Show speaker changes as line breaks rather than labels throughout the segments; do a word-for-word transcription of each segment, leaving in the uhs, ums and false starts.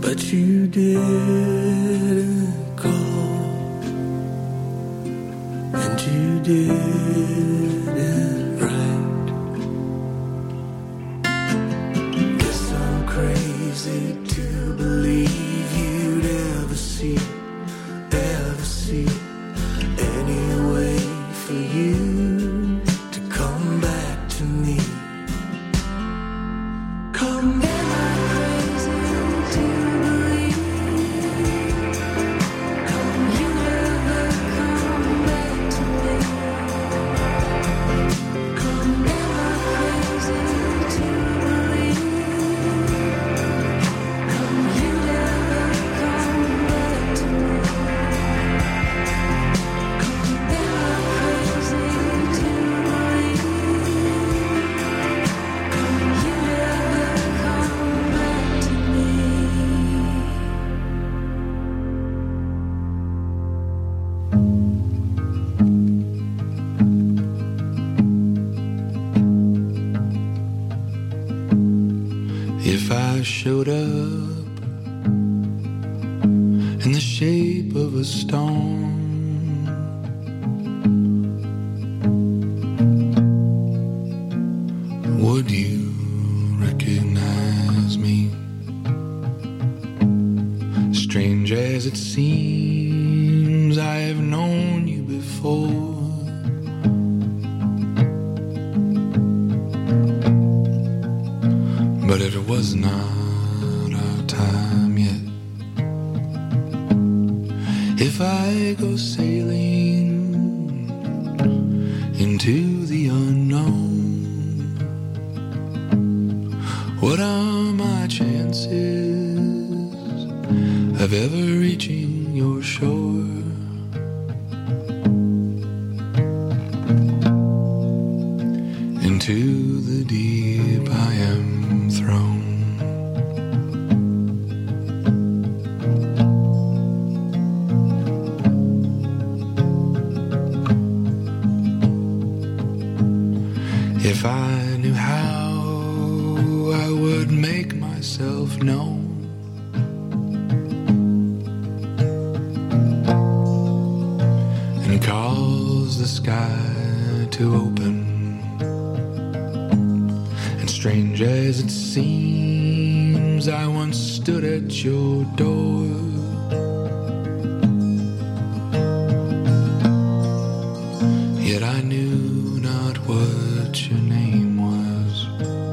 but you didn't call, and you didn't write. Guess I'm crazy to believe you'd ever see, ever see any way for you to come back to me. Come back.
Showed up in the shape of a storm, would you recognize me? Strange as it seems, I have known you before. But it was not our time yet. If I go sailing into the unknown, what are my chances of ever reaching your shore? Into the deep I am thrown. If I knew how, I would make myself known. And cause the sky to open. And strange as it seems, I once stood at your door. Yet I knew not what your name was.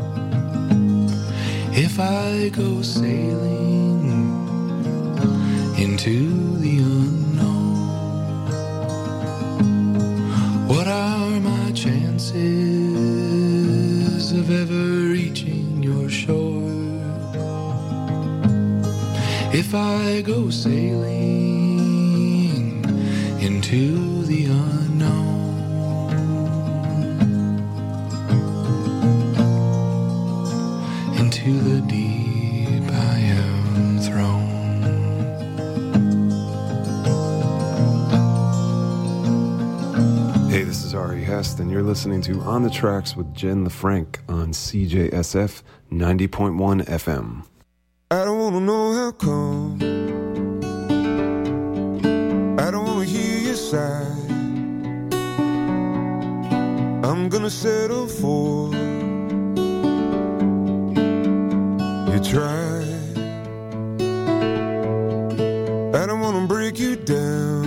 If I go sailing into the unknown, what are my chances of ever reaching your shore? If I go sailing into the unknown, into the deep I am thrown.
Hey, this is Ari Hest, and you're listening to On the Tracks with Jen LaFranc on C J S F ninety point one F M.
I don't wanna know how come, I don't wanna hear your sigh. I'm gonna settle for you try. I don't wanna break you down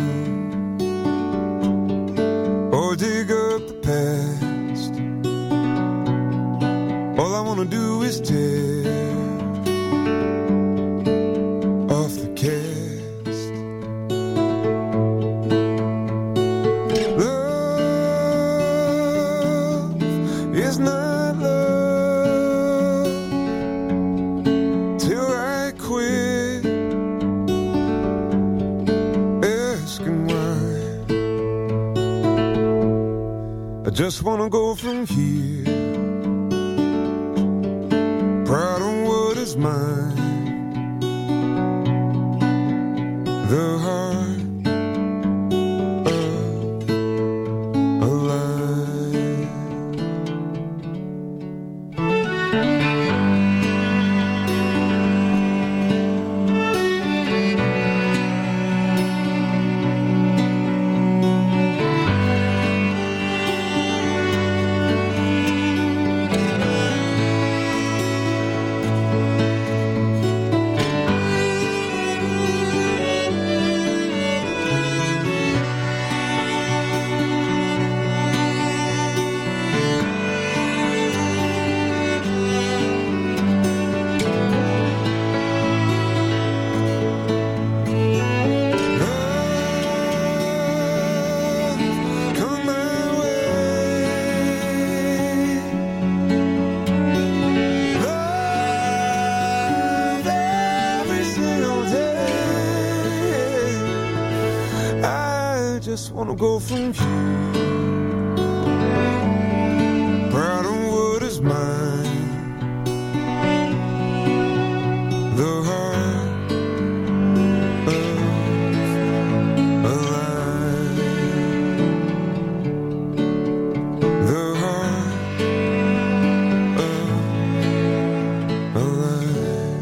or dig up the past. All I wanna do is tear off the cast. Love is not love till I quit asking why. I just wanna go from here, proud of what is mine. The heart of a lion. just wanna go from here, proud of what is mine, the heart of a lion, the heart of a lion.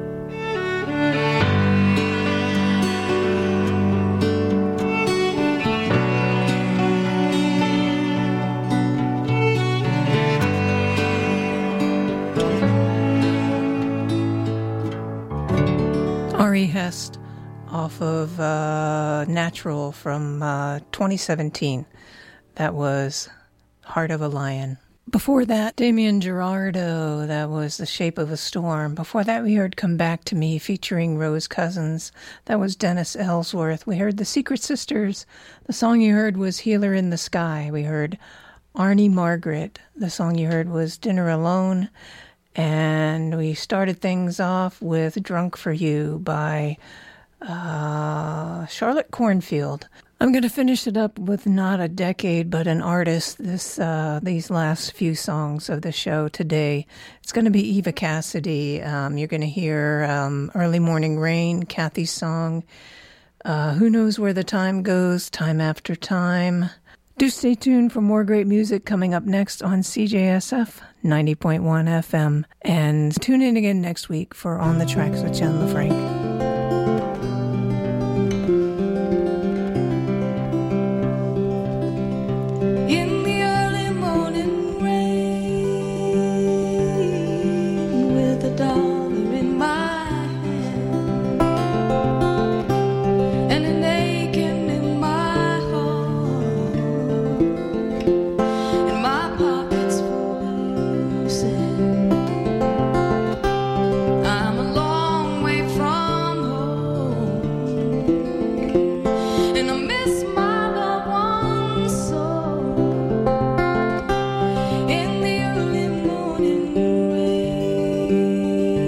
Ari Hest off of uh, Natural from uh, twenty seventeen. That was Heart of a Lion. Before that, Damien Gerardo, that was The Shape of a Storm. Before that, we heard Come Back to Me featuring Rose Cousins. That was Dennis Ellsworth. We heard The Secret Sisters. The song you heard was Healer in the Sky. We heard Arnie Margaret. The song you heard was Dinner Alone. And we started things off with Drunk for You by uh, Charlotte Cornfield. I'm going to finish it up with not a decade, but an artist. This uh, these last few songs of the show today. It's going to be Eva Cassidy. Um, you're going to hear um, Early Morning Rain, Kathy's song. Uh, Who Knows Where the Time Goes, Time After Time. Do stay tuned for more great music coming up next on C J S F ninety point one F M. And tune in again next week for On the Tracks with Jen LaFranc.
In the early morning rain, with a dollar in my hand and an aching in my heart, and my pockets full of sand. I'm a long way from home, and I miss my loved ones so. In the early morning rain.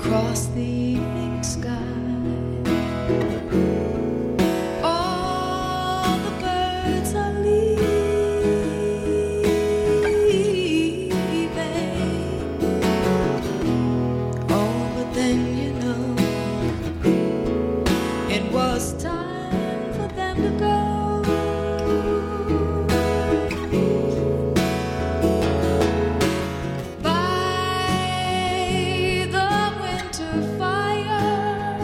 across the evening sky. All the birds are leaving. Oh, but then you know it was time for them to go. By the winter fire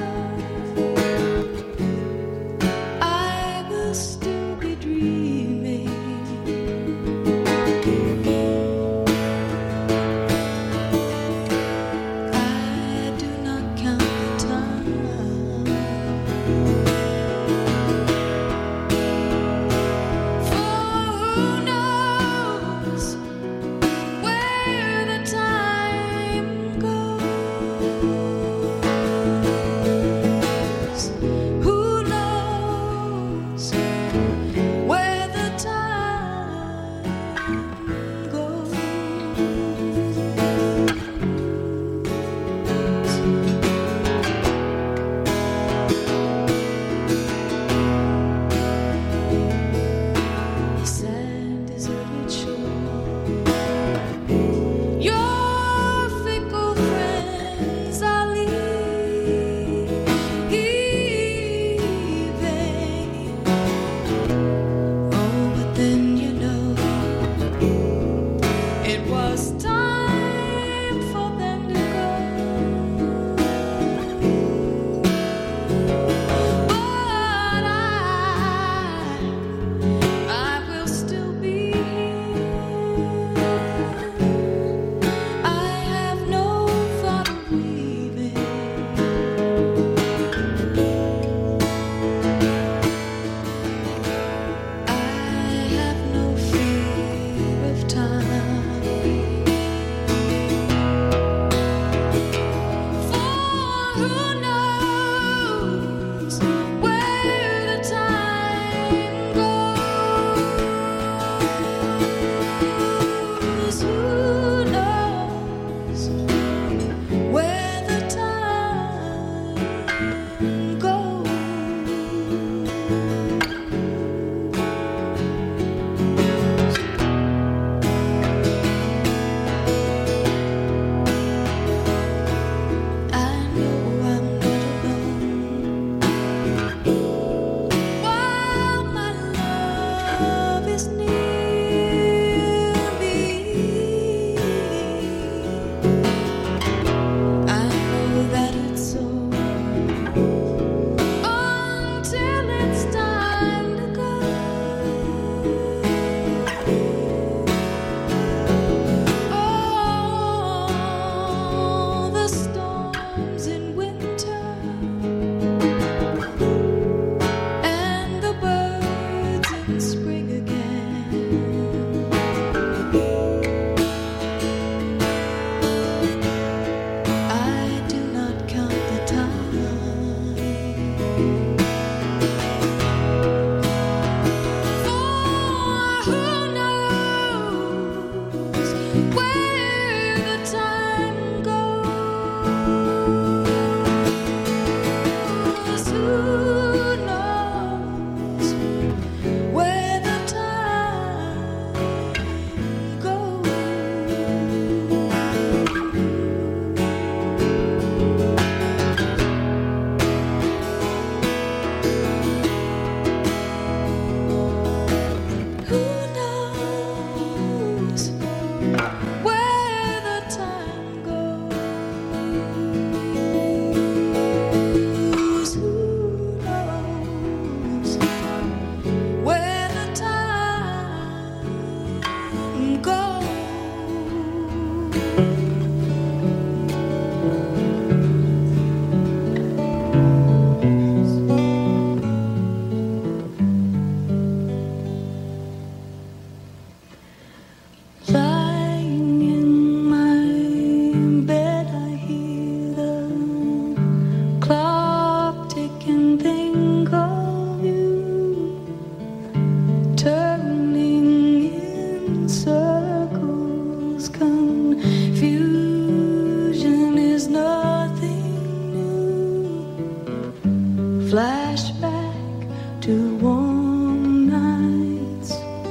Flashback to warm nights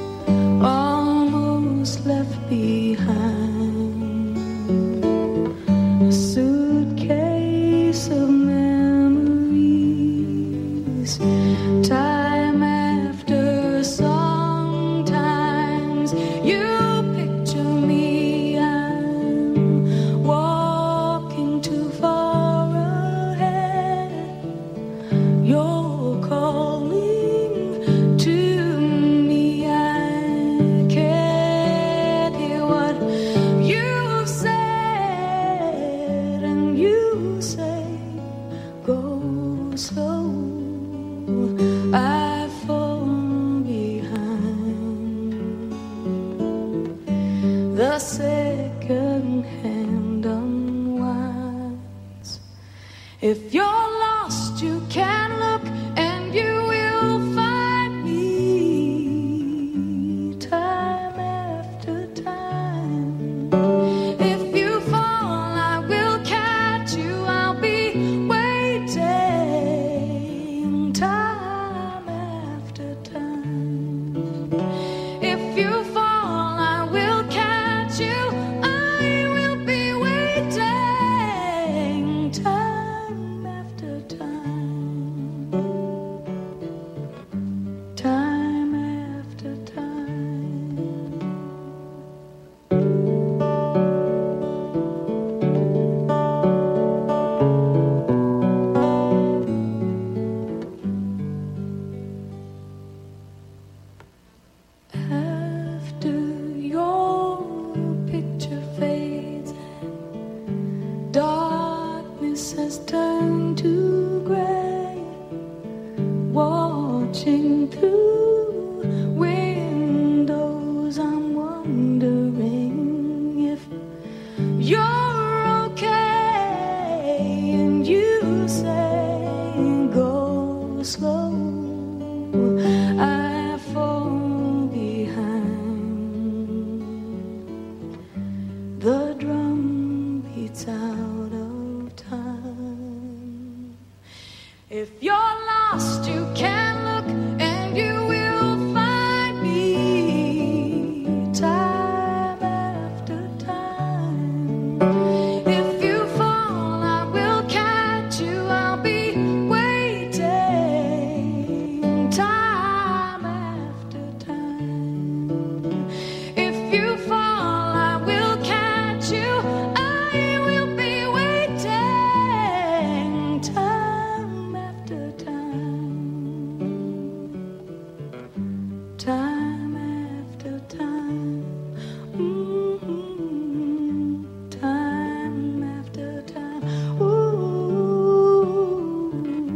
almost left behind. A suitcase of memories. Time after sometimes you picture me. I'm walking too far ahead. You're calling to me. I can't hear what you've said, and you say, go slow. I fall behind. The second hand unwinds. If you're lost, you can look and you will find me. Time after time. If you fall, I will catch you. I'll be waiting. Time after time. If you fall, I will catch you. I will be waiting. Time after time. Time after time. After your picture fades and darkness has turned to gray, watching through windows, I'm wondering if you're okay, and you say, go slow. I fall behind. The drum beats out of time. If you're lost, you can look and you will find me. Time after time. If you fall, I will catch you. I'll be waiting. Time after time. If you fall, I will catch you. I will be waiting. Time after time. Time after time. Mm-hmm. Time after time. Ooh,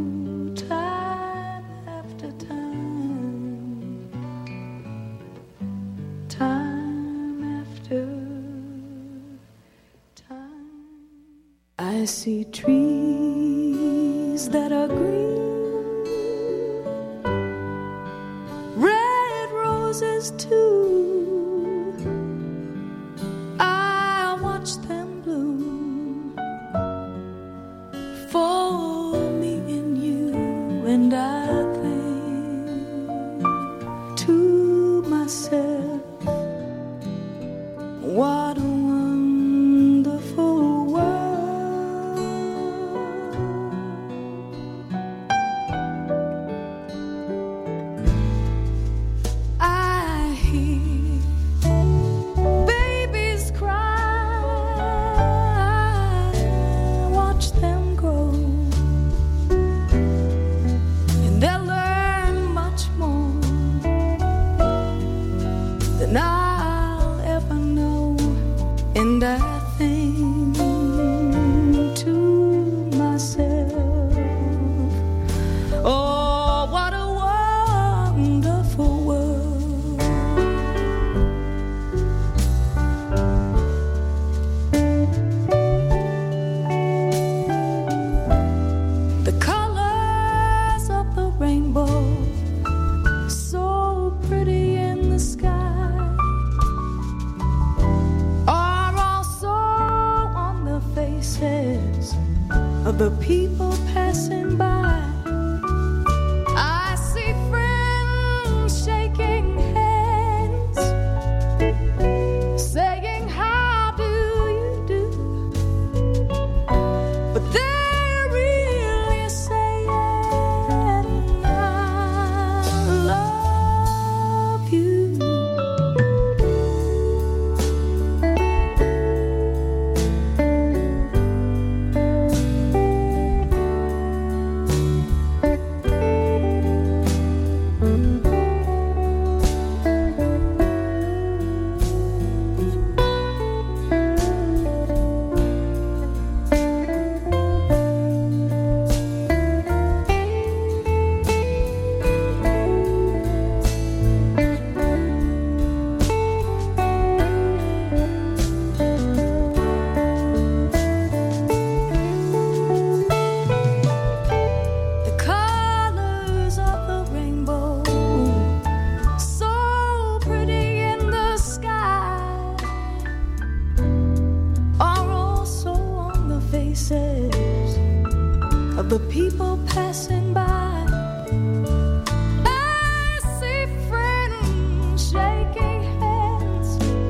time after time. Time after time. I see trees that are green, red roses too. I watch them bloom for me and you, and I think to myself, what a wonderful world. I hear babies cry, watch them grow, and they'll learn much more than I'll ever know. And I think to myself, oh, what a wonderful world. The colors of the rainbow, so pretty in the sky, are also on the faces of the people passing by. of the people passing by. I see friends shaking hands,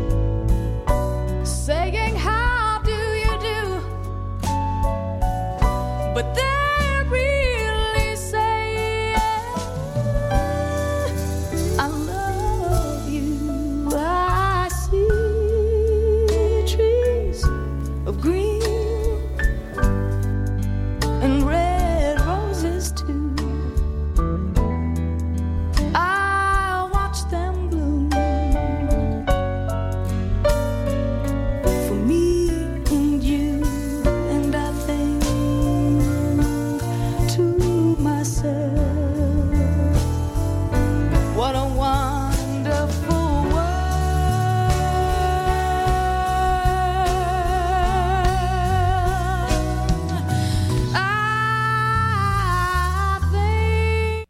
saying, how do you do? But they're really saying, I love you. I see trees of green and red roses too. I watch them bloom for me and you, and I think to myself, what a wonderful world. I think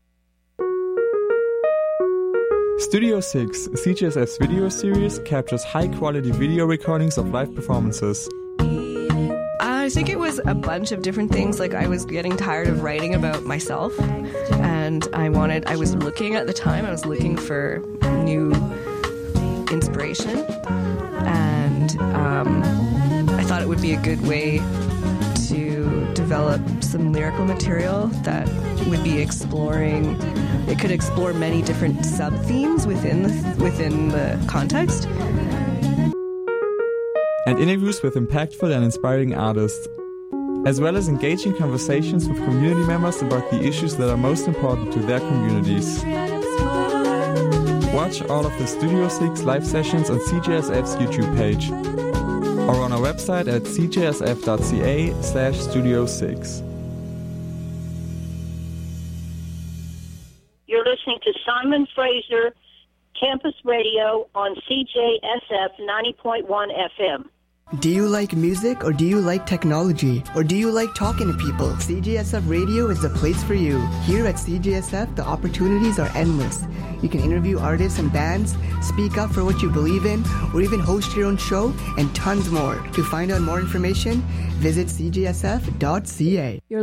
Studio six, C G S F's video series, captures high-quality video recordings of live performances.
I think it was a bunch of different things. Like, I was getting tired of writing about myself, and I wanted, I was looking at the time, I was looking for new inspiration, and um, I thought it would be a good way to develop some lyrical material that would be exploring, it could explore many different sub-themes within the, within the context.
And interviews with impactful and inspiring artists, as well as engaging conversations with community members about the issues that are most important to their communities. Watch all of the Studio six live sessions on C J S F's YouTube page, or on our website at c j s f dot c a slash studio six.
You're listening to Simon Fraser Campus Radio on C J S F ninety point one F M.
Do you like music, or do you like technology, or do you like talking to people? C J S F Radio is the place for you. Here at C J S F, the opportunities are endless. You can interview artists and bands, speak up for what you believe in, or even host your own show, and tons more. To find out more information, visit c j s f dot c a. You're